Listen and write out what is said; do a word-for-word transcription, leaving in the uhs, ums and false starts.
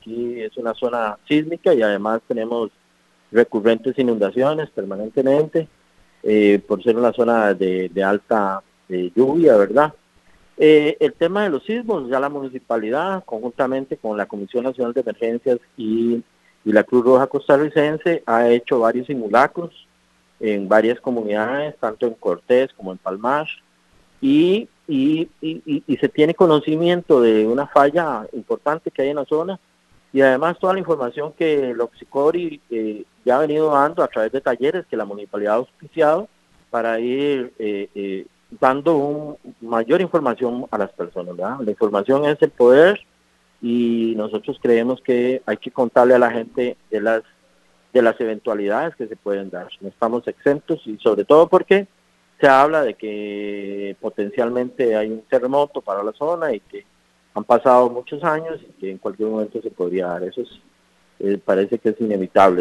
aquí es una zona sísmica y además tenemos recurrentes inundaciones permanentemente, eh, por ser una zona de, de alta de lluvia, ¿verdad? Eh, el tema de los sismos, ya la municipalidad, conjuntamente con la Comisión Nacional de Emergencias y, y la Cruz Roja Costarricense, ha hecho varios simulacros en varias comunidades, tanto en Cortés como en Palmar, y, y, y, y se tiene conocimiento de una falla importante que hay en la zona, y además toda la información que el Oxicori eh, ya ha venido dando a través de talleres que la municipalidad ha auspiciado para ir eh, eh, dando un, mayor información a las personas, ¿verdad? La información es el poder y nosotros creemos que hay que contarle a la gente de las de las eventualidades que se pueden dar. No estamos exentos y sobre todo porque se habla de que potencialmente hay un terremoto para la zona y que han pasado muchos años y que en cualquier momento se podría dar. Eso es, eh, parece que es inevitable.